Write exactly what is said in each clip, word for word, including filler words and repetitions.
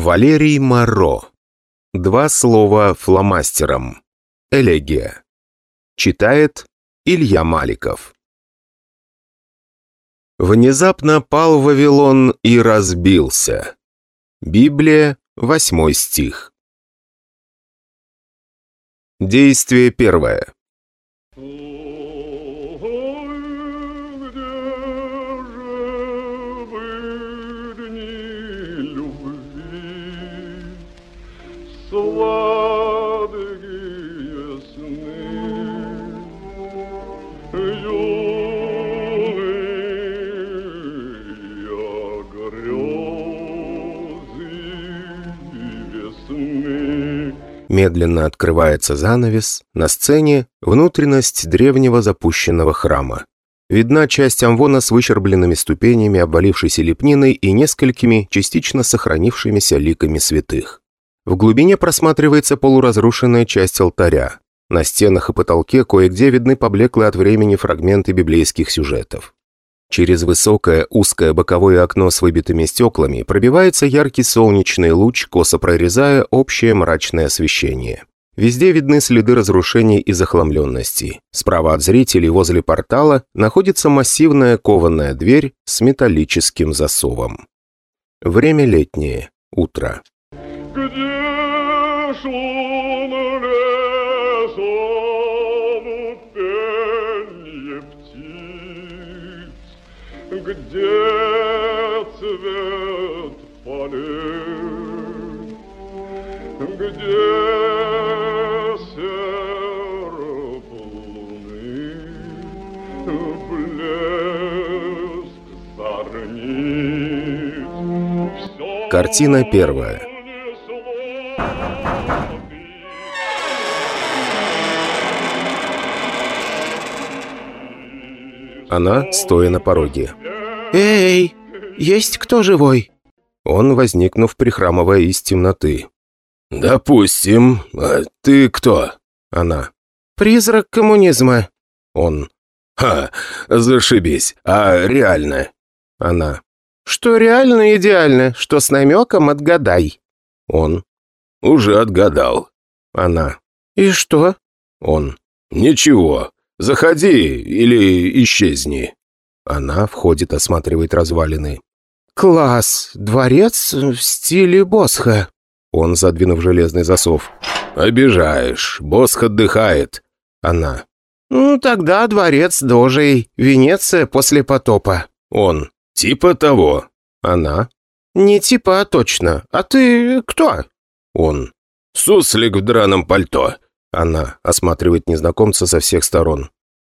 Валерий Моро. Два слова фломастером. Элегия. Читает Илья Маликов. Внезапно пал Вавилон и разбился. Библия, восьмой стих. Действие первое. Сладкие сны, юные грезы весны. Медленно открывается занавес. На сцене внутренность древнего запущенного храма. Видна часть амвона с выщербленными ступенями, обвалившейся лепниной и несколькими частично сохранившимися ликами святых. В глубине просматривается полуразрушенная часть алтаря. На стенах и потолке кое-где видны поблеклые от времени фрагменты библейских сюжетов. Через высокое узкое боковое окно с выбитыми стеклами пробивается яркий солнечный луч, косо прорезая общее мрачное освещение. Везде видны следы разрушений и захламленности. Справа от зрителей возле портала находится массивная кованая дверь с металлическим засовом. Время летнее. Утро. Где шум лесом, пенье птиц, где цвет полей, где серп луны, блеск зорниц. Всё Картина первая. Она, стоя на пороге. «Эй, есть кто живой?» Он, возникнув, прихрамывая из темноты. «Допустим. А ты кто?» Она. «Призрак коммунизма». Он. «Ха, зашибись. А реально?» Она. «Что реально идеально, что с намеком отгадай». Он. «Уже отгадал». Она. «И что?» Он. «Ничего. Заходи или исчезни». Она входит, осматривает развалины. «Класс! Дворец в стиле Босха». Он, задвинув железный засов. «Обижаешь. Босх отдыхает». Она. «Ну, тогда дворец Дожей. Венеция после потопа». Он. «Типа того». Она. «Не типа, а точно. А ты кто?» Он. «Суслик в драном пальто». Она осматривает незнакомца со всех сторон.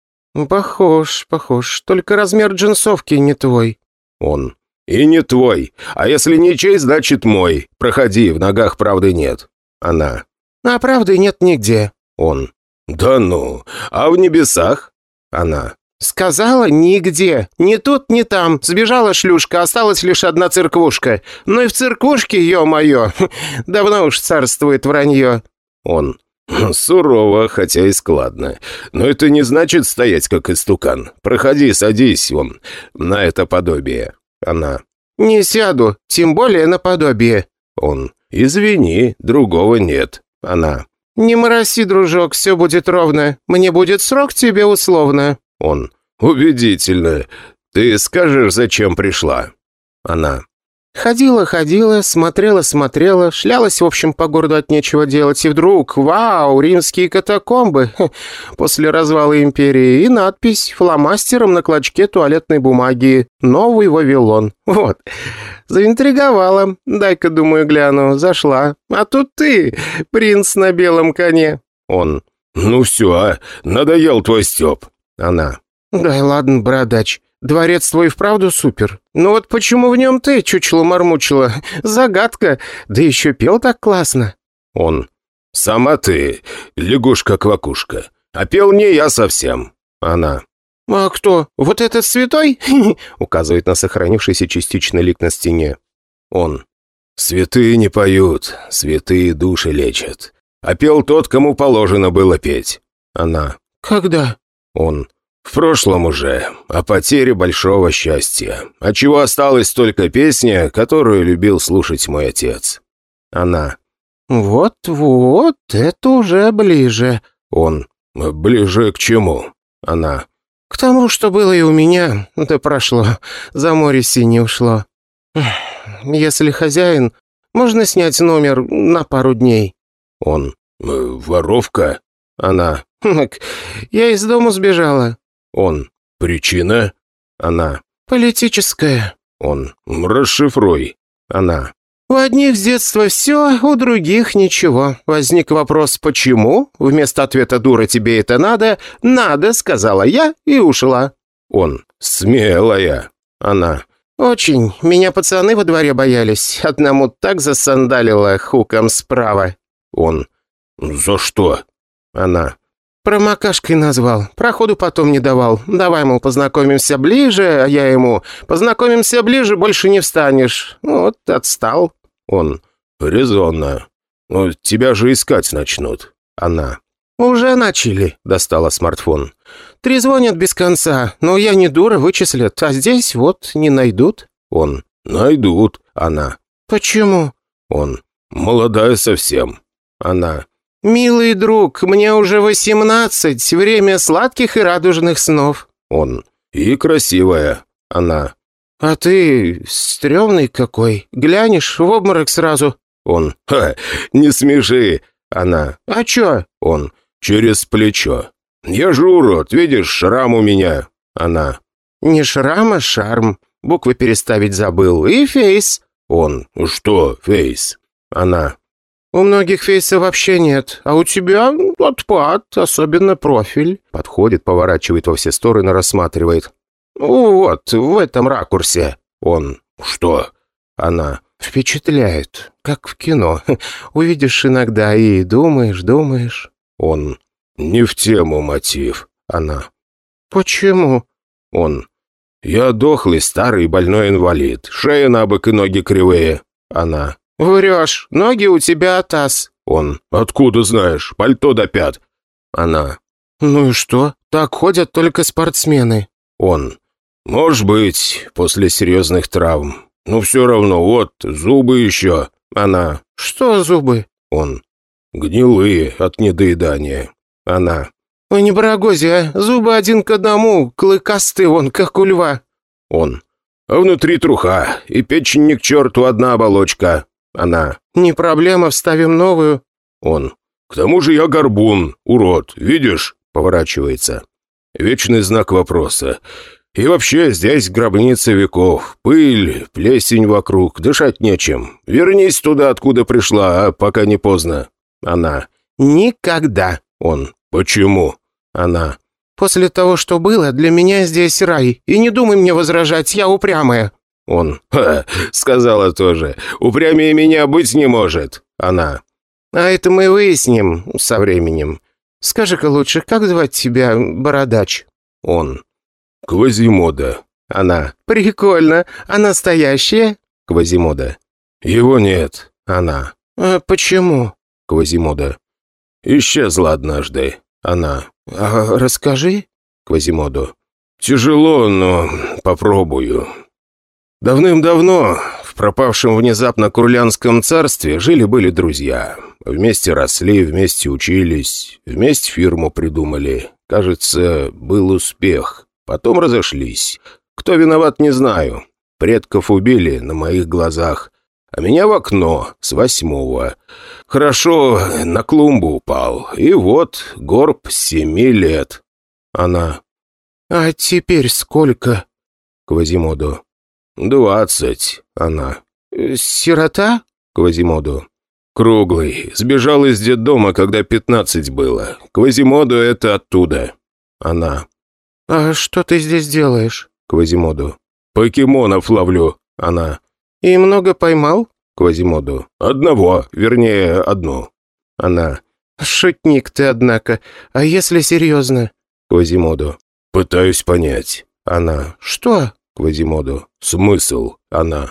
«Похож, похож. Только размер джинсовки не твой». Он. «И не твой. А если не чей, значит мой. Проходи, в ногах правды нет». Она. «А правды нет нигде». Он. «Да ну. А в небесах?» Она. «Сказала, нигде. Ни тут, ни там. Сбежала шлюшка, осталась лишь одна церквушка. Ну и в церквушке, ё-моё, давно уж царствует вранье». Он. «Сурово, хотя и складно. Но это не значит стоять как истукан. Проходи, садись, вон, на это подобие». Она. «Не сяду, тем более наподобие». Он. «Извини, другого нет». Она. «Не мороси, дружок, все будет ровно. Мне будет срок тебе условно». Он. «Убедительно. Ты скажешь, зачем пришла?» Она. Ходила-ходила, смотрела-смотрела, шлялась, в общем, по городу от нечего делать, и вдруг, вау, римские катакомбы, хе, после развала империи, и надпись фломастером на клочке туалетной бумаги «Новый Вавилон». Вот, заинтриговала, дай-ка, думаю, гляну, зашла, а тут ты, принц на белом коне. Он. «Ну все, а, надоел твой стёб». Она. Да ладно, бородач. Дворец твой вправду супер. Ну вот почему в нем ты, чучело-мармучело? Загадка. Да еще пел так классно». Он. «Сама ты, лягушка-квакушка. А пел не я совсем». Она. «А кто? Вот этот святой?» Указывает на сохранившийся частично лик на стене. Он. «Святые не поют, святые души лечат. А пел тот, кому положено было петь». Она. «Когда?» Он. «В прошлом уже. О потере большого счастья. От чего осталась только песня, которую любил слушать мой отец». Она. «Вот-вот, это уже ближе». Он. «Ближе к чему?» Она. «К тому, что было и у меня, да прошло, за море синее ушло. Если хозяин, можно снять номер на пару дней». Он. «Воровка?» Она. «Я из дома сбежала». Он. «Причина?» Она. «Политическая». Он. «Расшифруй». Она. «У одних с детства все, у других ничего. Возник вопрос «почему?» Вместо ответа «дура, тебе это надо?» «Надо», сказала я и ушла». Он. «Смелая». Она. «Очень. Меня пацаны во дворе боялись. Одному так засандалило хуком справа». Он. «За что?» Она. «Промокашкой назвал. Проходу потом не давал. Давай, мол, познакомимся ближе, а я ему. Познакомимся ближе, больше не встанешь. Вот, отстал». Он. «Резонно. Ну, тебя же искать начнут». Она. «Уже начали», — достала смартфон. «Трезвонят без конца, но я не дура, вычислят, а здесь вот не найдут». Он. «Найдут». Она. «Почему?» Он. «Молодая совсем». Она. «Милый друг, мне уже восемнадцать, время сладких и радужных снов». Он. «И красивая». Она. «А ты стрёмный какой. Глянешь, в обморок сразу». Он. «Ха, не смеши». Она. «А чё?» Он. «Через плечо. Я же урод, видишь, шрам у меня». Она. «Не шрам, а шарм. Буквы переставить забыл. И фейс». Он. «Что, фейс?» Она. «У многих фейса вообще нет, а у тебя отпад, особенно профиль». Подходит, поворачивает во все стороны, рассматривает. «Вот, в этом ракурсе». Он. «Что?» Она. «Впечатляет, как в кино. Увидишь иногда и думаешь, думаешь». Он. «Не в тему мотив». Она. «Почему?» Он. «Я дохлый, старый, больной инвалид. Шея на бок и ноги кривые». Она. «Врешь, ноги у тебя таз». Он. «Откуда знаешь? Пальто до пят». Она. «Ну и что? Так ходят только спортсмены». Он. «Может быть, после серьезных травм. Но все равно, вот, зубы еще». Она. «Что зубы?» Он. «Гнилые от недоедания». Она. «Ой, не барагози, а? Зубы один к одному, клыкасты вон, как у льва». Он. «А внутри труха, и печень ни к черту, одна оболочка». Она. «Не проблема, вставим новую». Он. «К тому же я горбун, урод, видишь?» Поворачивается. Вечный знак вопроса. «И вообще, здесь гробница веков. Пыль, плесень вокруг, дышать нечем. Вернись туда, откуда пришла, а пока не поздно». Она. «Никогда». Он. «Почему?» Она. «После того, что было, для меня здесь рай. И не думай мне возражать, я упрямая». Он. «Ха, сказала тоже. Упрямее меня быть не может». Она. «А это мы выясним со временем. Скажи-ка лучше, как звать тебя, бородач?» Он. «Квазимода». Она. «Прикольно. А настоящее?» Квазимода. «Его нет». Она. «А почему?» Квазимода. «Исчезла однажды». Она. «А расскажи?» Квазимоду. «Тяжело, но попробую». Давным-давно в пропавшем внезапно Курлянском царстве жили-были друзья. Вместе росли, вместе учились, вместе фирму придумали. Кажется, был успех. Потом разошлись. Кто виноват, не знаю. Предков убили на моих глазах. А меня в окно с восьмого. Хорошо, на клумбу упал. И вот горб семи лет». Она. «А теперь сколько?» Квазимоду. «Двадцать». Она. «Сирота?» Квазимоду. «Круглый. Сбежал из детдома, когда пятнадцать было. Квазимоду это оттуда». Она. «А что ты здесь делаешь?» Квазимоду. «Покемонов ловлю». Она. «И много поймал?» Квазимоду. «Одного, вернее, одну». Она. «Шутник ты, однако. А если серьезно?» Квазимоду. «Пытаюсь понять». Она. «Что?» Квазимоду. «Смысл». Она.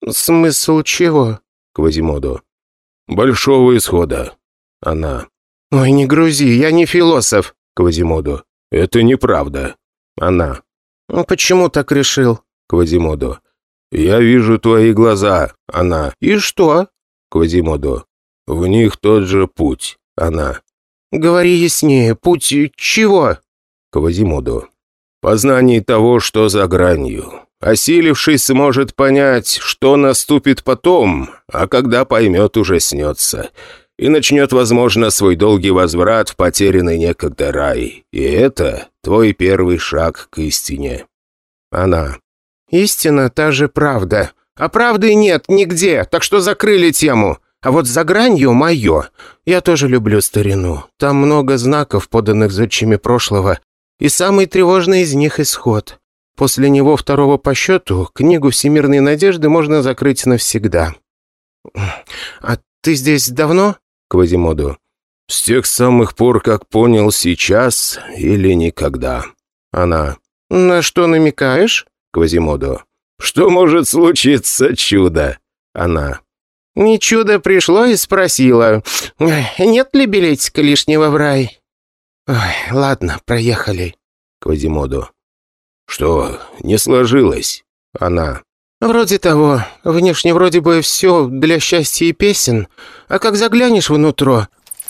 «Смысл чего?» Квазимоду. «Большого исхода». Она. «Ой, не грузи, я не философ». Квазимоду. «Это неправда». Она. «Почему так решил?» Квазимоду. «Я вижу твои глаза». Она. «И что?» Квазимоду. В них тот же путь. Она. Говори яснее, путь чего? Квазимоду. Познание того, что за гранью. Осилившись, сможет понять, что наступит потом, а когда поймет, ужаснется. И начнет, возможно, свой долгий возврат в потерянный некогда рай. И это твой первый шаг к истине. Она. Истина та же правда. А правды нет нигде, так что закрыли тему. А вот за гранью мое. Я тоже люблю старину. Там много знаков, поданных зодчими прошлого. И самый тревожный из них исход. После него, второго по счету, книгу «Всемирной надежды» можно закрыть навсегда. А ты здесь давно? Квазимоду. С тех самых пор, как понял, сейчас или никогда. Она. На что намекаешь? Квазимоду. Что может случиться чудо? Она. Не чудо пришло и спросила, нет ли билетика лишнего в рай? Ой, ладно, проехали. Квазимоду. Что, не сложилось? Она. Вроде того. Внешне вроде бы все для счастья и песен. А как заглянешь внутрь...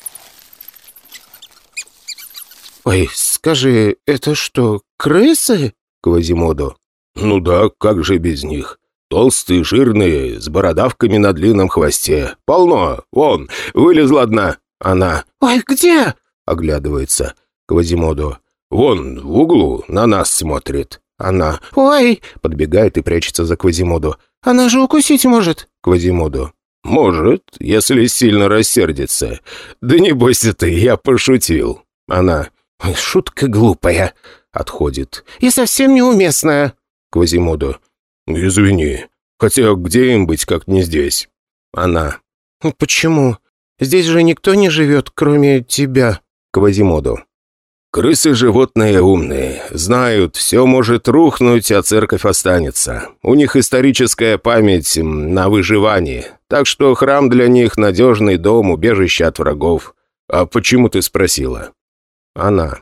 Ой, скажи, это что, крысы? Квазимоду. Ну да, как же без них? Толстые, жирные, с бородавками на длинном хвосте. Полно. Вон, вылезла одна. Она. Ой, где? Оглядывается. Квазимоду. Вон, в углу, на нас смотрит. Она. Ой. Подбегает и прячется за Квазимоду. Она же укусить может. Квазимоду. Может, если сильно рассердится. Да не бойся ты, я пошутил. Она. Шутка глупая. Отходит. И совсем неуместная. Квазимоду. Извини. Хотя где им быть, как не здесь? Она. Почему? Здесь же никто не живет, кроме тебя. Квазимоду. Крысы животные умные. Знают, все может рухнуть, а церковь останется. У них историческая память на выживание. Так что храм для них надежный дом, убежище от врагов. А почему ты спросила? Она.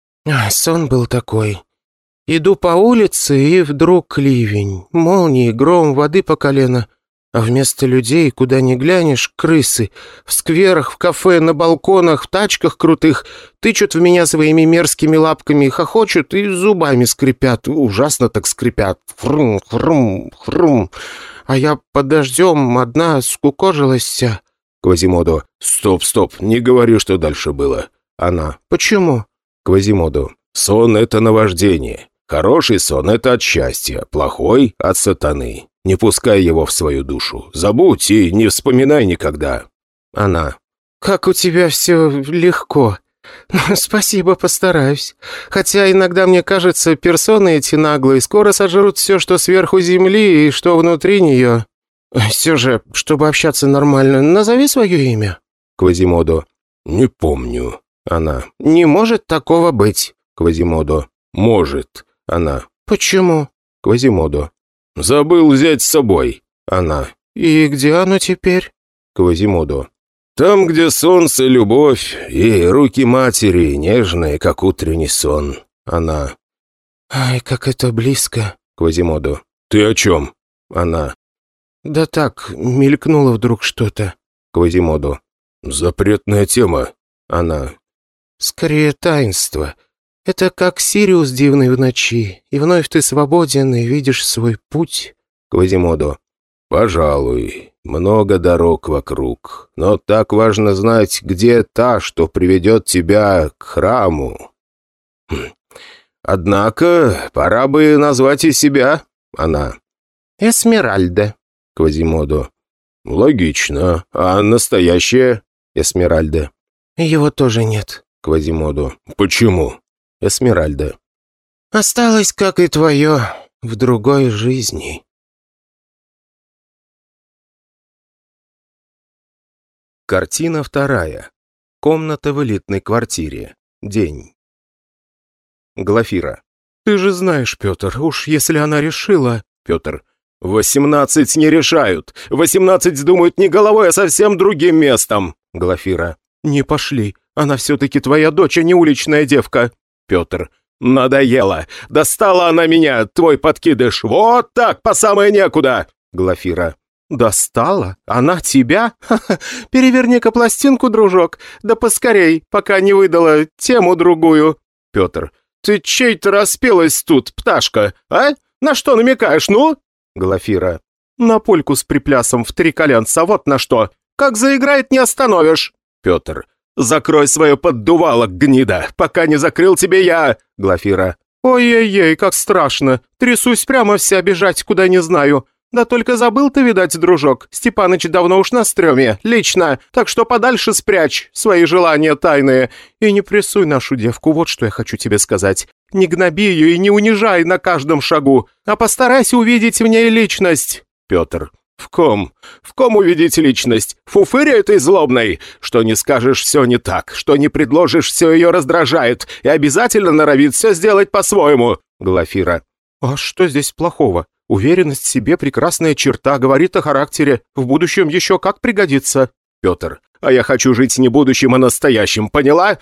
Сон был такой. Иду по улице, и вдруг ливень, молнии, гром, воды по колено. А вместо людей, куда ни глянешь, крысы. В скверах, в кафе, на балконах, в тачках крутых тычут в меня своими мерзкими лапками, хохочут и зубами скрипят. Ужасно так скрипят. Хрум, хрум, хрум. А я под дождем одна скукожилась вся. Квазимоду. Стоп, стоп, не говори, что дальше было. Она. Почему? Квазимоду. Сон — это наваждение. Хороший сон — это от счастья, плохой — от сатаны. Не пускай его в свою душу. Забудь и не вспоминай никогда. Она. Как у тебя все легко. Спасибо, постараюсь. Хотя иногда мне кажется, персоны эти наглые скоро сожрут все, что сверху земли и что внутри нее. Все же, чтобы общаться нормально, назови свое имя. Квазимоду. Не помню. Она. Не может такого быть. Квазимоду. Может. Она. Почему? Квазимоду. Забыл взять с собой. Она. И где оно теперь? Квазимоду. Там, где солнце, любовь и руки матери, нежные, как утренний сон. Она. Ай, как это близко. Квазимоду. Ты о чем? Она. Да так, мелькнуло вдруг что-то. Квазимоду. Запретная тема. Она. Скорее таинство. Это как Сириус дивный в ночи, и вновь ты свободен и видишь свой путь. Квазимоду. Пожалуй, много дорог вокруг, но так важно знать, где та, что приведет тебя к храму. Хм. Однако, пора бы назвать и себя. Она. Эсмеральда. Квазимоду. Логично. А настоящая? Эсмеральда. Его тоже нет. Квазимоду. Почему? Эсмеральда. Осталось, как и твое, в другой жизни. Картина вторая. Комната в элитной квартире. День. Глафира. Ты же знаешь, Петр, уж если она решила... Петр. Восемнадцать не решают. Восемнадцать думают не головой, а совсем другим местом. Глафира. Не пошли. Она все-таки твоя дочь, а не уличная девка. Петр. Надоело. Достала она меня, твой подкидыш. Вот так, по самое некуда. Глафира. «Достала? Она тебя? Ха-ха! Переверни-ка пластинку, дружок, да поскорей, пока не выдала тему другую». Петр. «Ты чей-то распелась тут, пташка, а? На что намекаешь, ну?» Глафира. «На польку с приплясом в три коленца, вот на что. Как заиграет, не остановишь». Петр. «Закрой свое поддувало, гнида, пока не закрыл тебе я». Глафира. «Ой-ой-ой, как страшно. Трясусь прямо вся, бежать куда не знаю. Да только забыл ты, видать, дружок. Степаныч давно уж на стреме, лично. Так что подальше спрячь свои желания тайные. И не прессуй нашу девку, вот что я хочу тебе сказать. Не гноби ее и не унижай на каждом шагу, а постарайся увидеть в ней личность». Петр. «В ком? В ком увидеть личность? Фуфыре этой злобной? Что не скажешь, все не так. Что не предложишь, все ее раздражает. И обязательно норовит все сделать по-своему». Глафира. «А что здесь плохого? Уверенность в себе – прекрасная черта, говорит о характере. В будущем еще как пригодится». Петр. «А я хочу жить не будущим, а настоящим, поняла?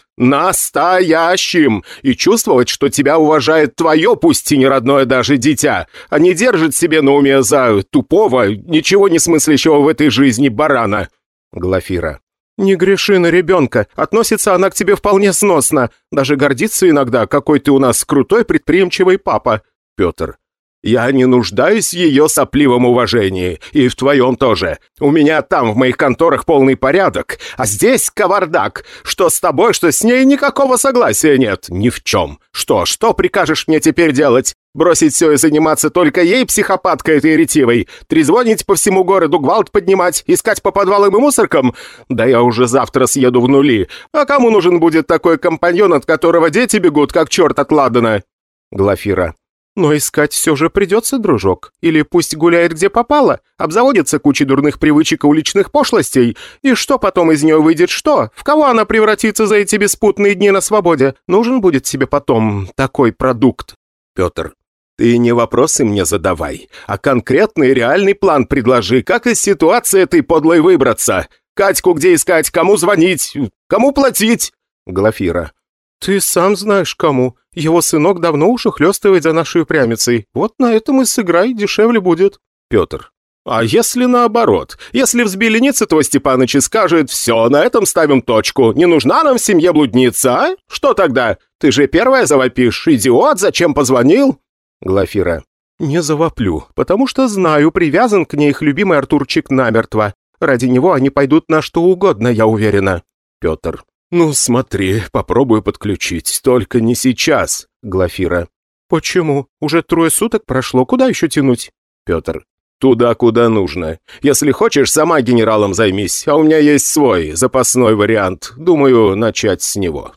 Настоящим! И чувствовать, что тебя уважает твое, пусть и не родное даже дитя, а не держит себе на уме за тупого, ничего не смыслящего в этой жизни барана». Глафира. «Не греши на ребенка, относится она к тебе вполне сносно, даже гордится иногда, какой ты у нас крутой предприимчивый папа». Петр. «Я не нуждаюсь в ее сопливом уважении, и в твоем тоже. У меня там в моих конторах полный порядок, а здесь кавардак. Что с тобой, что с ней, никакого согласия нет, ни в чем. Что, что прикажешь мне теперь делать? Бросить все и заниматься только ей, психопаткой этой ретивой? Трезвонить по всему городу, гвалт поднимать, искать по подвалам и мусоркам? Да я уже завтра съеду в нули. А кому нужен будет такой компаньон, от которого дети бегут, как черт от ладана?» Глафира. «Но искать все же придется, дружок. Или пусть гуляет где попало, обзаводится кучей дурных привычек и уличных пошлостей. И что потом из нее выйдет, что? В кого она превратится за эти беспутные дни на свободе? Нужен будет тебе потом такой продукт». Петр. «Ты не вопросы мне задавай, а конкретный реальный план предложи, как из ситуации этой подлой выбраться. Катьку где искать, кому звонить, кому платить?» Глафира. «Ты сам знаешь, кому. Его сынок давно уж ухлёстывает за нашей упрямицей. Вот на этом и сыграй, дешевле будет». Петр. «А если наоборот? Если взбеленится твой Степаныч и скажет, все, на этом ставим точку, не нужна нам в семье блудница, а? Что тогда? Ты же первая завопишь. Идиот, зачем позвонил?» Глафира. «Не завоплю, потому что знаю, привязан к ней их любимый Артурчик намертво. Ради него они пойдут на что угодно, я уверена». Петр. «Ну, смотри, попробую подключить, только не сейчас». Глафира. «Почему? Уже трое суток прошло, куда еще тянуть?» Петр. «Туда, куда нужно. Если хочешь, сама генералом займись, а у меня есть свой, запасной вариант. Думаю, начать с него».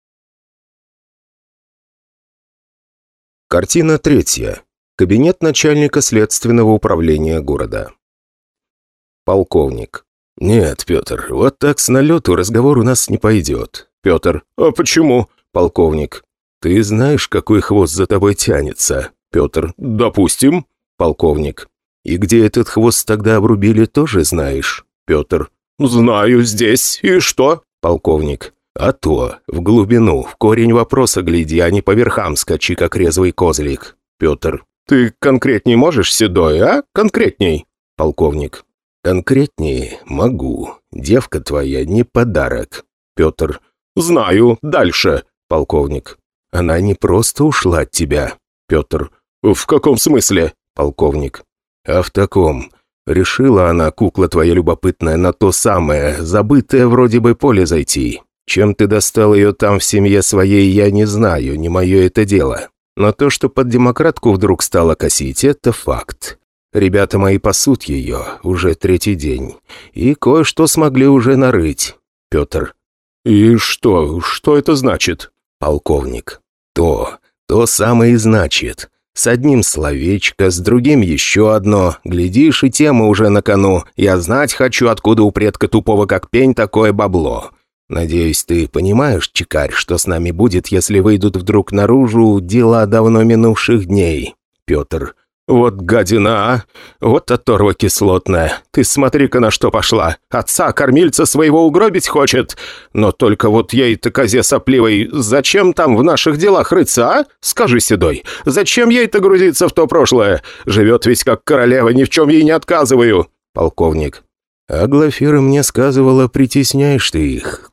Картина третья. Кабинет начальника следственного управления города. Полковник. «Нет, Петр, вот так с налету разговор у нас не пойдет». Петр. «А почему?» Полковник. «Ты знаешь, какой хвост за тобой тянется?» Петр. «Допустим». Полковник. «И где этот хвост тогда обрубили, тоже знаешь?» Петр. «Знаю, здесь. И что?» Полковник. «А то, в глубину, в корень вопроса гляди, а не по верхам скачи, как резвый козлик». Петр. «Ты конкретней можешь, Седой, а? Конкретней?» Полковник. «Конкретнее могу. Девка твоя не подарок». Петр. «Знаю. Дальше». Полковник. «Она не просто ушла от тебя». Петр. «В каком смысле?» Полковник. «А в таком. Решила она, кукла твоя любопытная, на то самое, забытое вроде бы поле зайти. Чем ты достал ее там в семье своей, я не знаю, не мое это дело. Но то, что под демократку вдруг стала косить, это факт. Ребята мои пасут ее уже третий день. И кое-что смогли уже нарыть». Петр. «И что? Что это значит?» Полковник. «То. То самое и значит. С одним словечко, с другим еще одно. Глядишь, и тема уже на кону. Я знать хочу, откуда у предка тупого как пень такое бабло. Надеюсь, ты понимаешь, чекарь, что с нами будет, если выйдут вдруг наружу дела давно минувших дней?» Петр. «Вот гадина, а! Вот оторва кислотная! Ты смотри-ка, на что пошла! Отца, кормильца своего угробить хочет! Но только вот ей-то, козе сопливой, зачем там в наших делах рыться, а? Скажи, Седой, зачем ей-то грузиться в то прошлое? Живет ведь как королева, ни в чем ей не отказываю!» Полковник. А Глафира мне сказывала, притесняешь ты их.